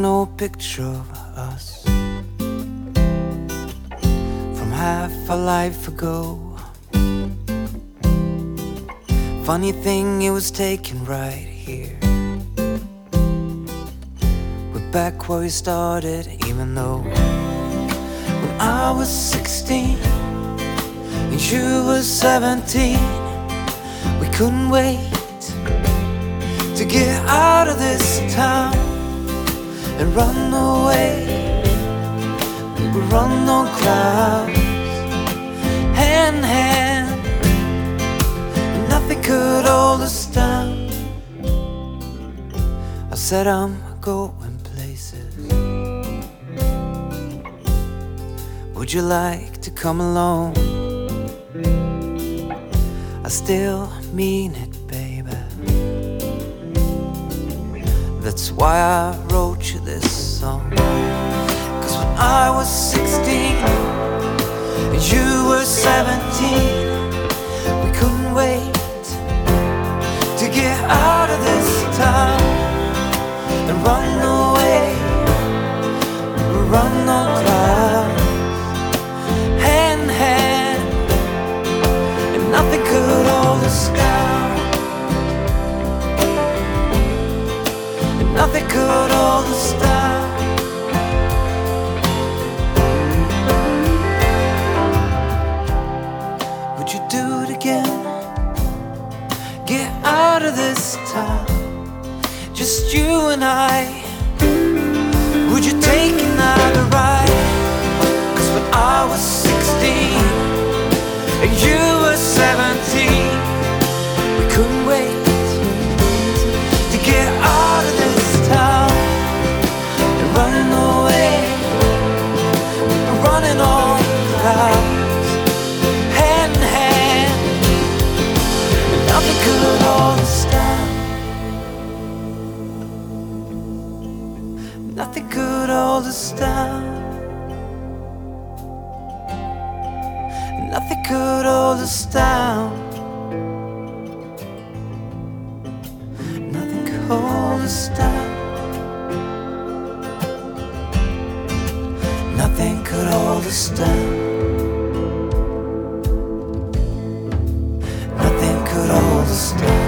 an old picture of us from half a life ago. Funny thing, it was taken right here. We're back where we started, even though when I was 16 and you were 17, we couldn't wait to get out of this town and run away. We would run on clouds, hand in hand, and nothing could hold us down. I said I'm going places. Would you like to come along? I still mean it, baby. That's why I wrote you this song. 'Cause when I was 16 and you were 17, we couldn't wait to get out of this town and run away. We run on clouds, hand in hand, and nothing could hold us down. Nothing could hold us down. Would you do it again? Get out of this town, just you and I. Would you take another ride? 'Cause when I was 16 and you were 17, we couldn't wait to get out of this town and running away. We're running on clouds, hand in hand, and nothing could hold us down. Nothing could hold us down. Nothing could hold us down. Nothing could hold us down. Nothing could hold us down. Nothing could hold us down.